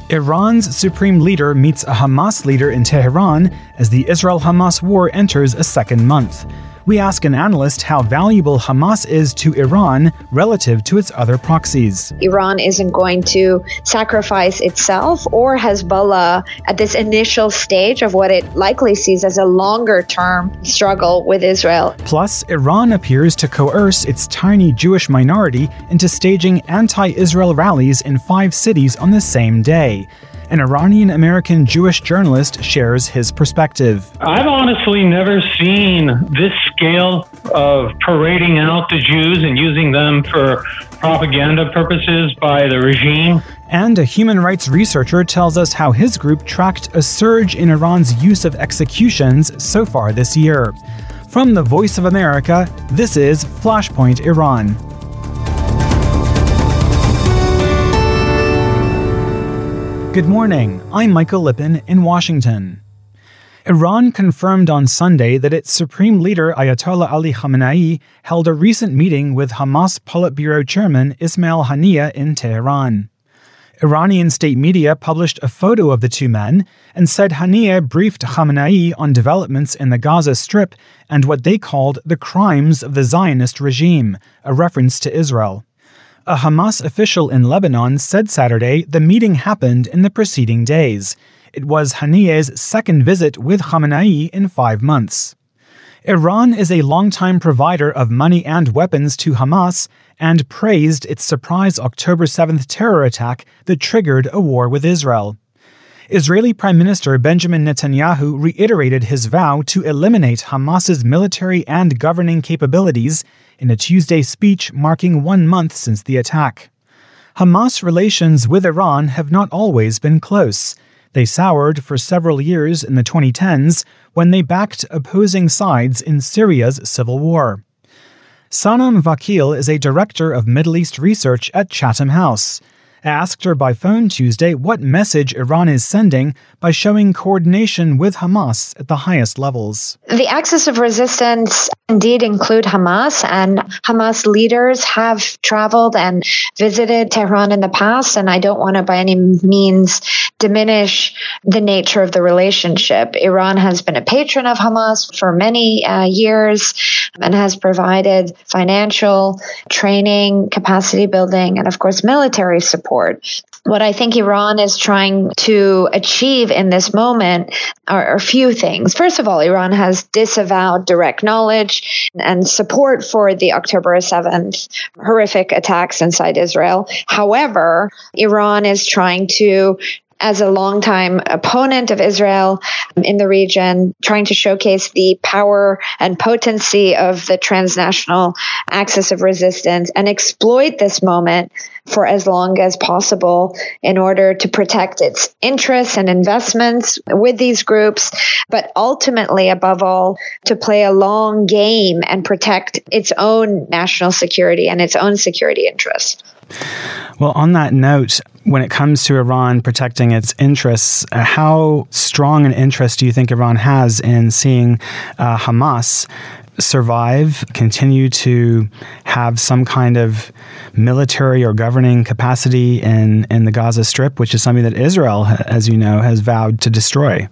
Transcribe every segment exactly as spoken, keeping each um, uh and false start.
Iran's supreme leader meets a Hamas leader in Tehran as the Israel-Hamas war enters a second month. We ask an analyst how valuable Hamas is to Iran relative to its other proxies. Iran isn't going to sacrifice itself or Hezbollah at this initial stage of what it likely sees as a longer-term struggle with Israel. Plus, Iran appears to coerce its tiny Jewish minority into staging anti-Israel rallies in five cities on the same day. An Iranian-American Jewish journalist shares his perspective. I've honestly never seen this scale of parading out the Jews and using them for propaganda purposes by the regime. And a human rights researcher tells us how his group tracked a surge in Iran's use of executions so far this year. From the Voice of America, this is Flashpoint Iran. Good morning, I'm Michael Lippin in Washington. Iran confirmed on Sunday that its supreme leader Ayatollah Ali Khamenei held a recent meeting with Hamas Politburo chairman Ismail Haniyeh in Tehran. Iranian state media published a photo of the two men and said Haniyeh briefed Khamenei on developments in the Gaza Strip and what they called the crimes of the Zionist regime, a reference to Israel. A Hamas official in Lebanon said Saturday the meeting happened in the preceding days. It was Haniyeh's second visit with Khamenei in five months. Iran is a longtime provider of money and weapons to Hamas and praised its surprise October seventh terror attack that triggered a war with Israel. Israeli Prime Minister Benjamin Netanyahu reiterated his vow to eliminate Hamas's military and governing capabilities in a Tuesday speech marking one month since the attack. Hamas relations with Iran have not always been close. They soured for several years in the twenty tens when they backed opposing sides in Syria's civil war. Sanam Vakil is a director of Middle East research at Chatham House. I asked her by phone Tuesday what message Iran is sending by showing coordination with Hamas at the highest levels. The axis of resistance indeed include Hamas, and Hamas leaders have traveled and visited Tehran in the past, and I don't want to by any means diminish the nature of the relationship. Iran has been a patron of Hamas for many uh, years and has provided financial, training, capacity building, and of course military support. What I think Iran is trying to achieve in this moment are, are a few things. First of all, Iran has disavowed direct knowledge and support for the October seventh horrific attacks inside Israel. However, Iran is trying to, as a longtime opponent of Israel in the region, trying to showcase the power and potency of the transnational axis of resistance and exploit this moment for as long as possible in order to protect its interests and investments with these groups, but ultimately, above all, to play a long game and protect its own national security and its own security interests. Well, on that note, when it comes to Iran protecting its interests, uh, how strong an interest do you think Iran has in seeing uh, Hamas survive, continue to have some kind of military or governing capacity in, in the Gaza Strip, which is something that Israel, as you know, has vowed to destroy?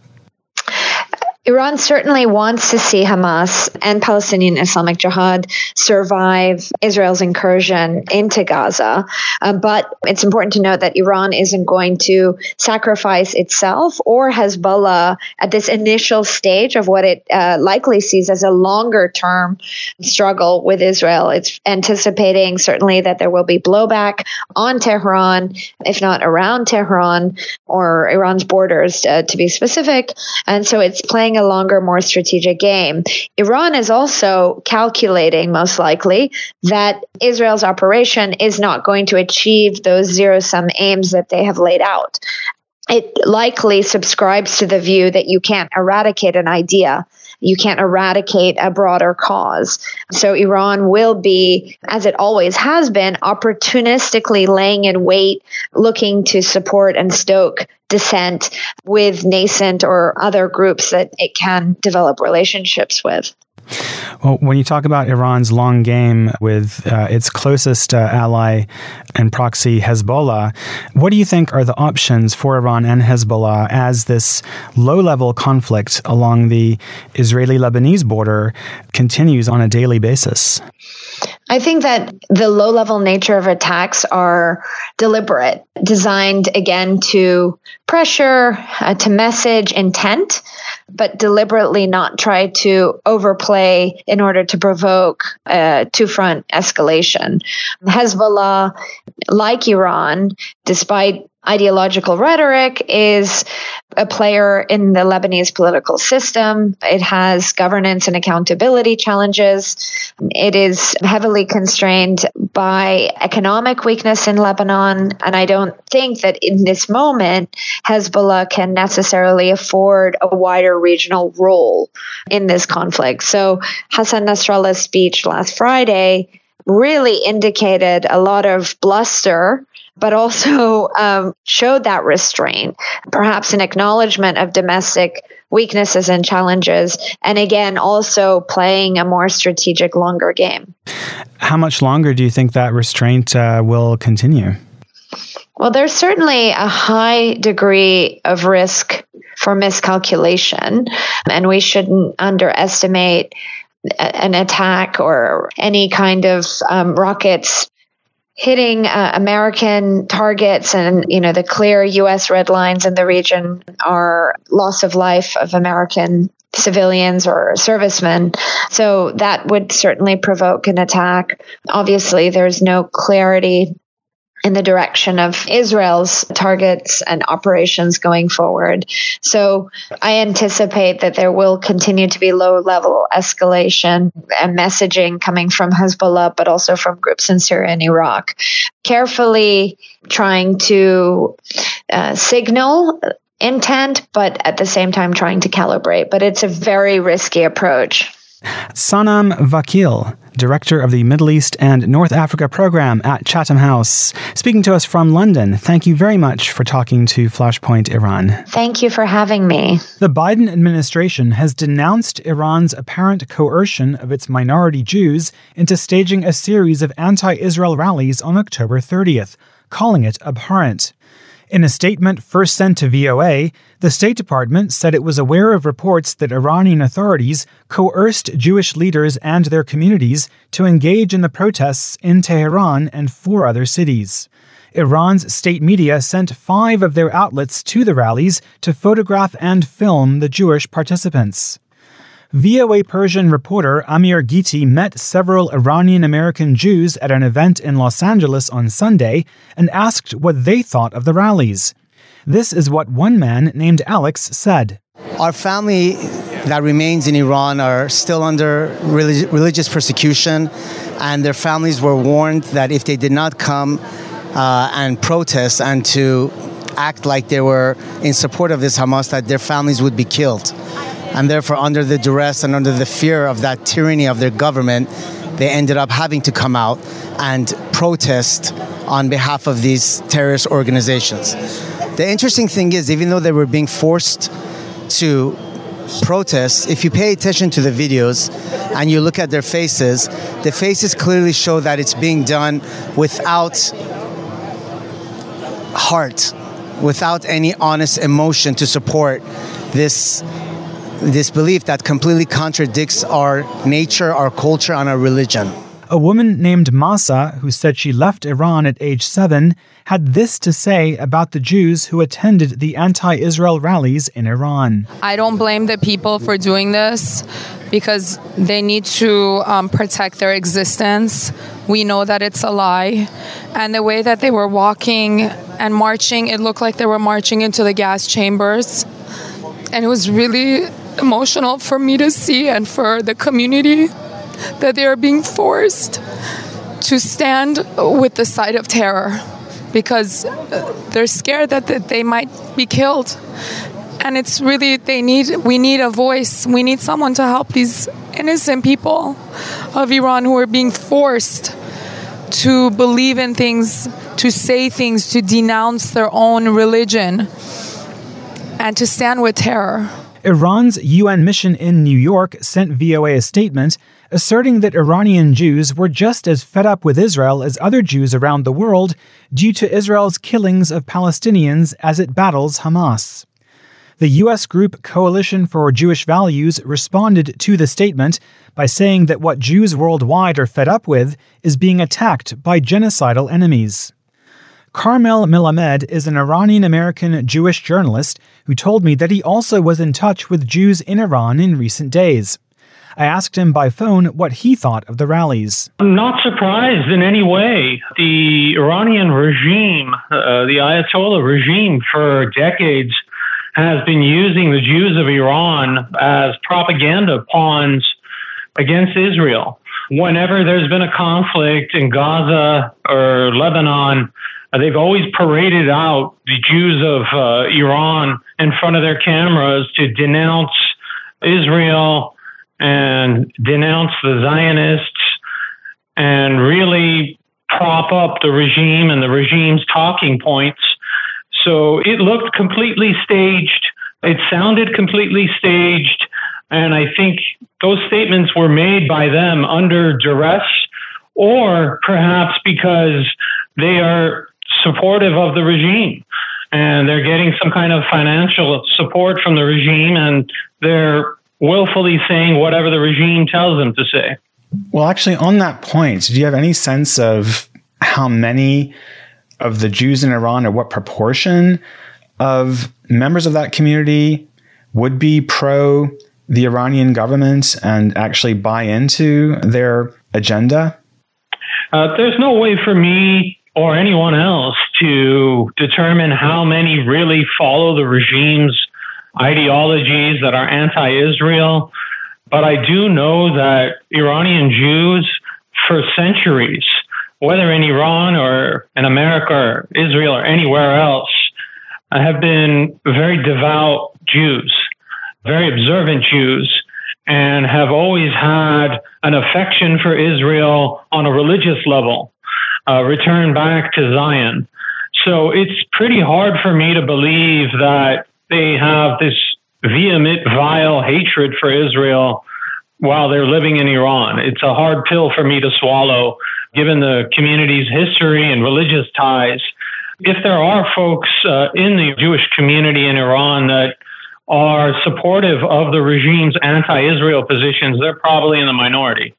Iran certainly wants to see Hamas and Palestinian Islamic Jihad survive Israel's incursion into Gaza. Uh, but it's important to note that Iran isn't going to sacrifice itself or Hezbollah at this initial stage of what it uh, likely sees as a longer-term struggle with Israel. It's anticipating certainly that there will be blowback on Tehran, if not around Tehran or Iran's borders, uh, to be specific. And so it's playing a longer, more strategic game. Iran is also calculating, most likely, that Israel's operation is not going to achieve those zero-sum aims that they have laid out. It likely subscribes to the view that you can't eradicate an idea. You can't eradicate a broader cause. So Iran will be, as it always has been, opportunistically laying in wait, looking to support and stoke dissent with nascent or other groups that it can develop relationships with. Well, when you talk about Iran's long game with uh, its closest uh, ally and proxy, Hezbollah, what do you think are the options for Iran and Hezbollah as this low-level conflict along the Israeli-Lebanese border continues on a daily basis? I think that the low-level nature of attacks are deliberate, designed, again, to pressure, uh, to message intent, but deliberately not try to overplay in order to provoke a two-front escalation. Hezbollah, like Iran, despite ideological rhetoric, is a player in the Lebanese political system. It has governance and accountability challenges. It is heavily constrained by economic weakness in Lebanon. And I don't think that in this moment, Hezbollah can necessarily afford a wider regional role in this conflict. So Hassan Nasrallah's speech last Friday really indicated a lot of bluster, but also um, showed that restraint, perhaps an acknowledgement of domestic weaknesses and challenges, and again, also playing a more strategic, longer game. How much longer do you think that restraint uh, will continue? Well, there's certainly a high degree of risk for miscalculation, and we shouldn't underestimate an attack or any kind of um, rockets hitting uh, American targets. And, you know, the clear U S red lines in the region are loss of life of American civilians or servicemen. So that would certainly provoke an attack. Obviously, there's no clarity in the direction of Israel's targets and operations going forward. So I anticipate that there will continue to be low-level escalation and messaging coming from Hezbollah, but also from groups in Syria and Iraq, carefully trying to uh, signal intent, but at the same time trying to calibrate. But it's a very risky approach. Sanam Vakil, Director of the Middle East and North Africa Program at Chatham House, speaking to us from London. Thank you very much for talking to Flashpoint Iran. Thank you for having me. The Biden administration has denounced Iran's apparent coercion of its minority Jews into staging a series of anti-Israel rallies on October thirtieth, calling it abhorrent. In a statement first sent to V O A, the State Department said it was aware of reports that Iranian authorities coerced Jewish leaders and their communities to engage in the protests in Tehran and four other cities. Iran's state media sent five of their outlets to the rallies to photograph and film the Jewish participants. V O A Persian reporter Amir Giti met several Iranian-American Jews at an event in Los Angeles on Sunday and asked what they thought of the rallies. This is what one man named Alex said. Our family that remains in Iran are still under relig- religious persecution, and their families were warned that if they did not come uh, and protest and to act like they were in support of this Hamas, that their families would be killed. And therefore, under the duress and under the fear of that tyranny of their government, they ended up having to come out and protest on behalf of these terrorist organizations. The interesting thing is, even though they were being forced to protest, if you pay attention to the videos and you look at their faces, the faces clearly show that it's being done without heart, without any honest emotion to support this this belief that completely contradicts our nature, our culture, and our religion. A woman named Masa, who said she left Iran at age seven, had this to say about the Jews who attended the anti-Israel rallies in Iran. I don't blame the people for doing this because they need to um, protect their existence. We know that it's a lie. And the way that they were walking and marching, it looked like they were marching into the gas chambers. And it was really emotional for me to see, and for the community, that they are being forced to stand with the side of terror because they're scared that they might be killed. And it's really, they need, we need a voice. We need someone to help these innocent people of Iran who are being forced to believe in things, to say things, to denounce their own religion, and to stand with terror. Iran's U N mission in New York sent V O A a statement asserting that Iranian Jews were just as fed up with Israel as other Jews around the world due to Israel's killings of Palestinians as it battles Hamas. The U S group Coalition for Jewish Values responded to the statement by saying that what Jews worldwide are fed up with is being attacked by genocidal enemies. Carmel Melamed is an Iranian-American Jewish journalist who told me that he also was in touch with Jews in Iran in recent days. I asked him by phone what he thought of the rallies. I'm not surprised in any way. The Iranian regime, uh, the Ayatollah regime, for decades has been using the Jews of Iran as propaganda pawns against Israel. Whenever there's been a conflict in Gaza or Lebanon, they've always paraded out the Jews of uh, Iran in front of their cameras to denounce Israel and denounce the Zionists and really prop up the regime and the regime's talking points. So it looked completely staged. It sounded completely staged. And I think those statements were made by them under duress, or perhaps because they are supportive of the regime and they're getting some kind of financial support from the regime and they're willfully saying whatever the regime tells them to say. Well, actually, on that point, do you have any sense of how many of the Jews in Iran, or what proportion of members of that community would be pro the Iranian government and actually buy into their agenda? Uh, there's no way for me or anyone else to determine how many really follow the regime's ideologies that are anti-Israel. But I do know that Iranian Jews for centuries, whether in Iran or in America or Israel or anywhere else, have been very devout Jews, very observant Jews, and have always had an affection for Israel on a religious level, uh, return back to Zion. So it's pretty hard for me to believe that they have this vehement, vile hatred for Israel while they're living in Iran. It's a hard pill for me to swallow, given the community's history and religious ties. If there are folks uh, in the Jewish community in Iran that are supportive of the regime's anti-Israel positions, they're probably in the minority.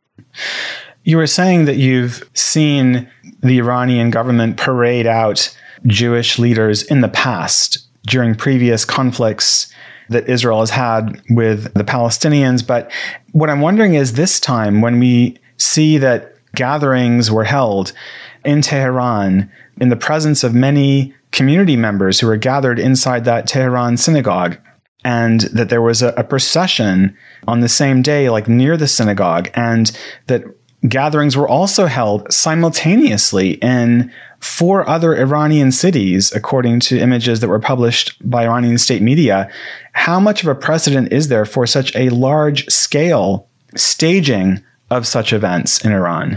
You were saying that you've seen the Iranian government parade out Jewish leaders in the past during previous conflicts that Israel has had with the Palestinians. But what I'm wondering is, this time when we see that gatherings were held in Tehran in the presence of many community members who were gathered inside that Tehran synagogue, and that there was a, a procession on the same day, like near the synagogue, and that gatherings were also held simultaneously in four other Iranian cities, according to images that were published by Iranian state media. How much of a precedent is there for such a large scale staging of such events in Iran?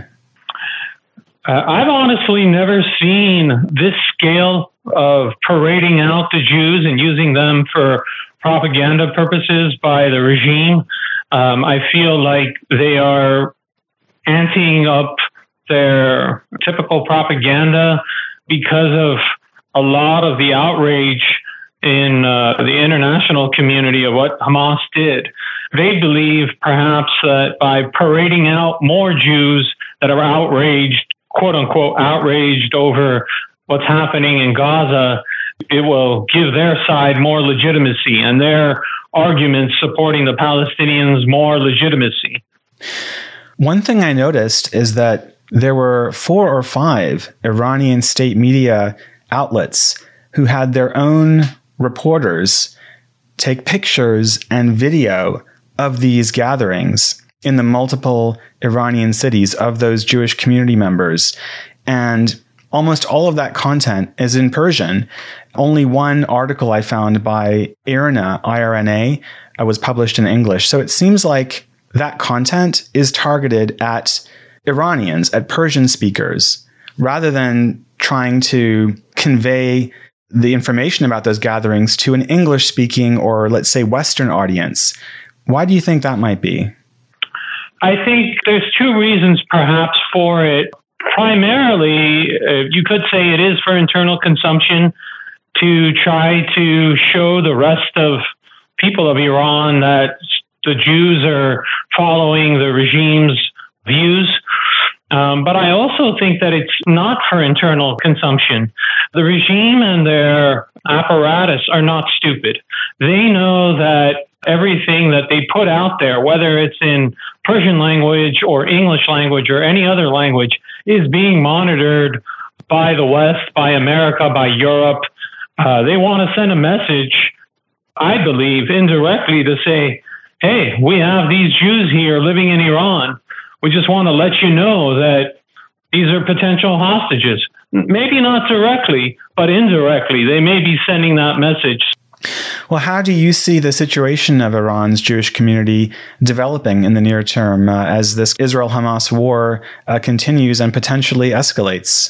Uh, I've honestly never seen this scale of parading out the Jews and using them for propaganda purposes by the regime. Um, I feel like they are anteing up their typical propaganda because of a lot of the outrage in uh, the international community of what Hamas did. They believe perhaps that by parading out more Jews that are outraged, quote unquote, outraged over what's happening in Gaza, it will give their side more legitimacy and their arguments supporting the Palestinians more legitimacy. One thing I noticed is that there were four or five Iranian state media outlets who had their own reporters take pictures and video of these gatherings in the multiple Iranian cities of those Jewish community members. And almost all of that content is in Persian. Only one article I found by IRNA, I R N A, uh, was published in English. So it seems like that content is targeted at Iranians, at Persian speakers, rather than trying to convey the information about those gatherings to an English-speaking or, let's say, Western audience. Why do you think that might be? I think there's two reasons perhaps for it. Primarily, uh, you could say it is for internal consumption to try to show the rest of people of Iran that the Jews are following the regime's views. Um, but I also think that it's not for internal consumption. The regime and their apparatus are not stupid. They know that everything that they put out there, whether it's in Persian language or English language or any other language, is being monitored by the West, by America, by Europe. Uh, they want to send a message, I believe, indirectly to say, hey, we have these Jews here living in Iran. We just want to let you know that these are potential hostages. Maybe not directly, but indirectly, they may be sending that message. Well, how do you see the situation of Iran's Jewish community developing in the near term uh, as this Israel-Hamas war uh, continues and potentially escalates?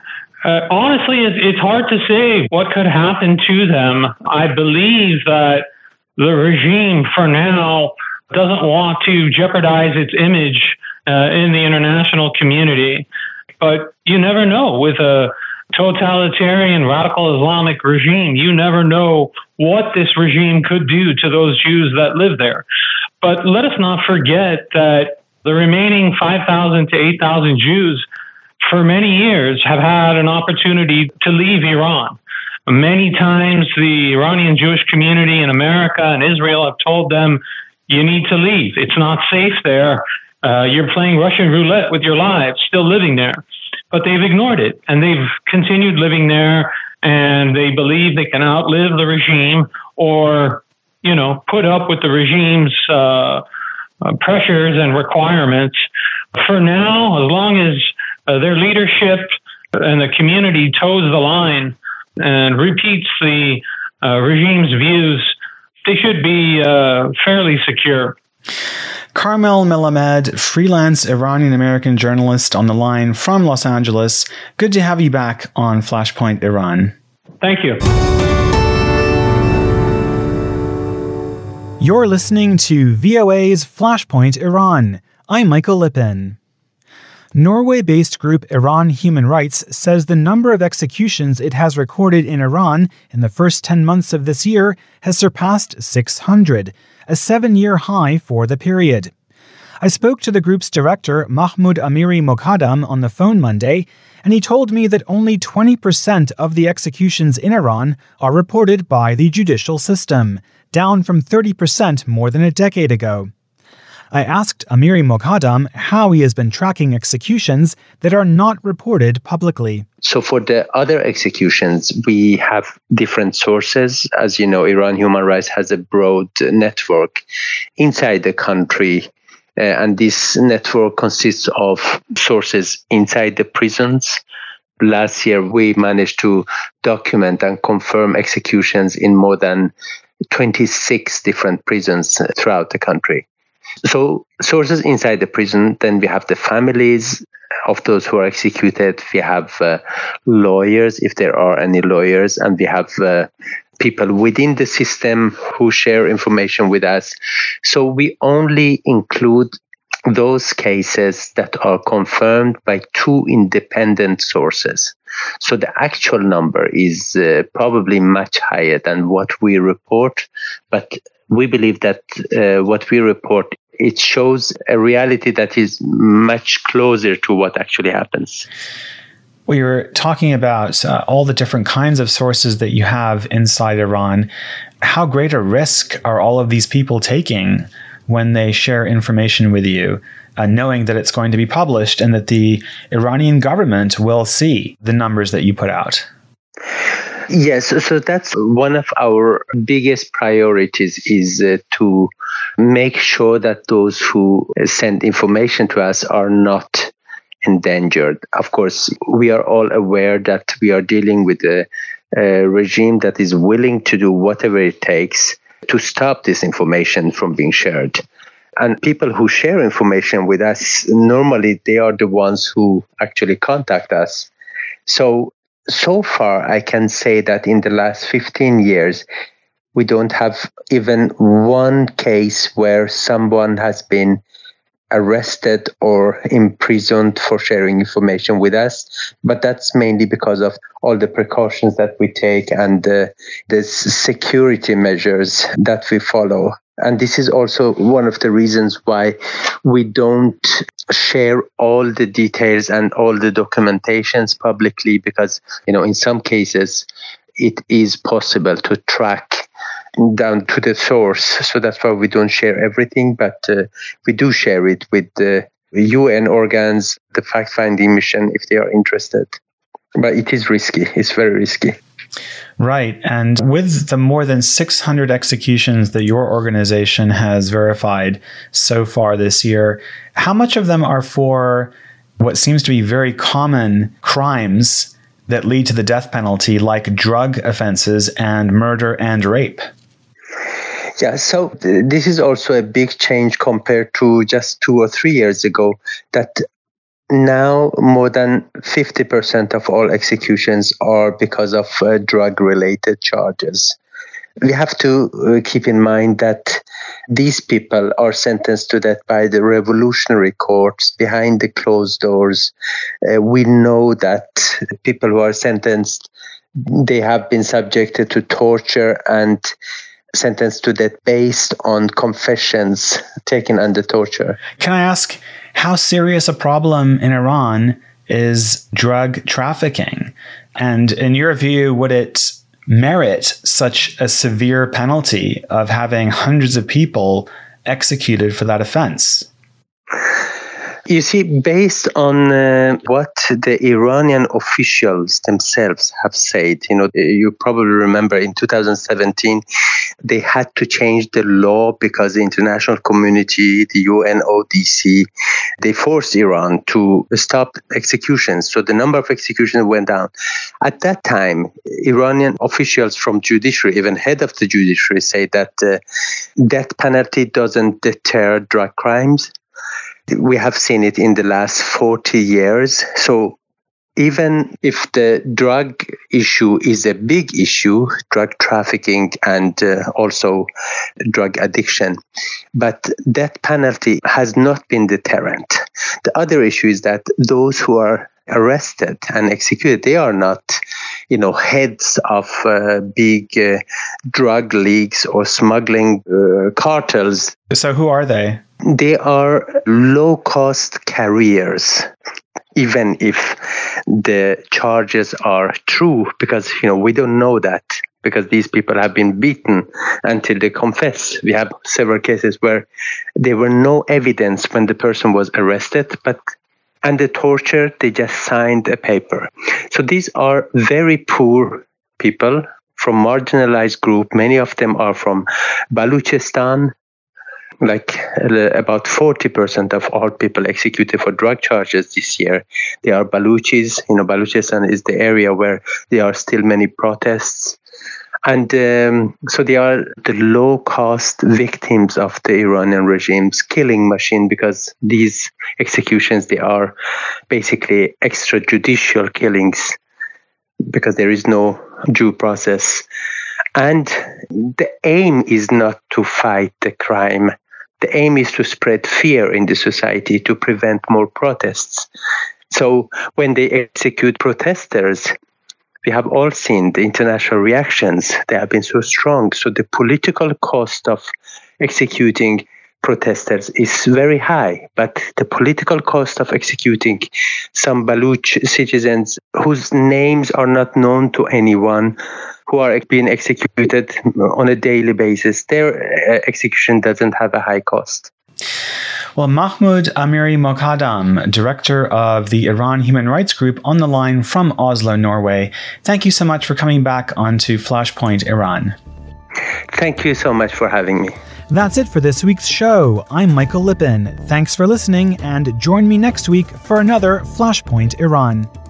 Uh, honestly, it, it's hard to say what could happen to them. I believe that the regime, for now, doesn't want to jeopardize its image uh, in the international community. But you never know. With a totalitarian, radical Islamic regime, you never know what this regime could do to those Jews that live there. But let us not forget that the remaining five thousand to eight thousand Jews, for many years, have had an opportunity to leave Iran. Many times the Iranian Jewish community in America and Israel have told them, you need to leave. It's not safe there. Uh, you're playing Russian roulette with your lives, still living there. But they've ignored it, and they've continued living there, and they believe they can outlive the regime or, you know, put up with the regime's uh, uh, pressures and requirements. For now, as long as uh, their leadership and the community toes the line and repeats the uh, regime's views, they should be uh, fairly secure. Carmel Melamed, freelance Iranian-American journalist on the line from Los Angeles. Good to have you back on Flashpoint Iran. Thank you. You're listening to V O A's Flashpoint Iran. I'm Michael Lippin. Norway-based group Iran Human Rights says the number of executions it has recorded in Iran in the first ten months of this year has surpassed six hundred, a seven-year high for the period. I spoke to the group's director, Mahmoud Amiri Moghadam, on the phone Monday, and he told me that only twenty percent of the executions in Iran are reported by the judicial system, down from thirty percent more than a decade ago. I asked Amiri Moghadam how he has been tracking executions that are not reported publicly. So for the other executions, we have different sources. As you know, Iran Human Rights has a broad network inside the country. Uh, and this network consists of sources inside the prisons. Last year, we managed to document and confirm executions in more than twenty-six different prisons throughout the country. So sources inside the prison, then we have the families of those who are executed. We have uh, lawyers, if there are any lawyers, and we have uh, people within the system who share information with us. So we only include those cases that are confirmed by two independent sources. So the actual number is uh, probably much higher than what we report, but we believe that uh, what we report, it shows a reality that is much closer to what actually happens. We were talking about uh, all the different kinds of sources that you have inside Iran. How great a risk are all of these people taking when they share information with you, uh, knowing that it's going to be published and that the Iranian government will see the numbers that you put out? Yes, so that's one of our biggest priorities, is uh, to make sure that those who send information to us are not endangered. Of course, we are all aware that we are dealing with a, a regime that is willing to do whatever it takes to stop this information from being shared. And people who share information with us, normally they are the ones who actually contact us. So so far, I can say that in the last fifteen years, we don't have even one case where someone has been arrested or imprisoned for sharing information with us. But that's mainly because of all the precautions that we take and uh, the security measures that we follow. And this is also one of the reasons why we don't share all the details and all the documentations publicly, because, you know, in some cases, it is possible to track down to the source. So that's why we don't share everything, but uh, we do share it with the U N organs, the fact-finding mission, if they are interested. But it is risky. It's very risky. Right. And with the more than six hundred executions that your organization has verified so far this year, how much of them are for what seems to be very common crimes that lead to the death penalty, like drug offenses and murder and rape? Yeah, so th- this is also a big change compared to just two or three years ago, that now more than fifty percent of all executions are because of uh, drug-related charges. We have to uh, keep in mind that these people are sentenced to death by the revolutionary courts behind the closed doors. Uh, we know that people who are sentenced, they have been subjected to torture and sentenced to death based on confessions taken under torture. Can I ask, how serious a problem in Iran is drug trafficking? And in your view, would it merit such a severe penalty of having hundreds of people executed for that offense? You see, based on uh, what the Iranian officials themselves have said, you know, you probably remember in two thousand seventeen, they had to change the law because the international community, the U N O D C, they forced Iran to stop executions. So the number of executions went down. At that time, Iranian officials from judiciary, even head of the judiciary, say that uh, death penalty doesn't deter drug crimes. We have seen it in the last forty years. So even if the drug issue is a big issue, drug trafficking and uh, also drug addiction, but death penalty has not been deterrent. The other issue is that those who are arrested and executed, they are not, you know, heads of uh, big uh, drug leagues or smuggling uh, cartels. So who are they? They are low-cost carriers, even if the charges are true, because, you know, we don't know that, because these people have been beaten until they confess. We have several cases where there were no evidence when the person was arrested, but under torture, they just signed a paper. So these are very poor people from marginalized group. Many of them are from Baluchistan. Like uh, about forty percent of all people executed for drug charges this year, they are Baluchis. You know, Baluchistan is the area where there are still many protests. And um, so they are the low-cost victims of the Iranian regime's killing machine, because these executions, they are basically extrajudicial killings because there is no due process. And the aim is not to fight the crime. The aim is to spread fear in the society, to prevent more protests. So when they execute protesters, we have all seen the international reactions. They have been so strong. So the political cost of executing protesters is very high, but the political cost of executing some Baluch citizens whose names are not known to anyone, who are being executed on a daily basis, their execution doesn't have a high cost. Well, Mahmoud Amiri Moghadam, director of the Iran Human Rights Group, on the line from Oslo, Norway. Thank you so much for coming back onto Flashpoint Iran. Thank you so much for having me. That's it for this week's show. I'm Michael Lippin. Thanks for listening, and join me next week for another Flashpoint Iran.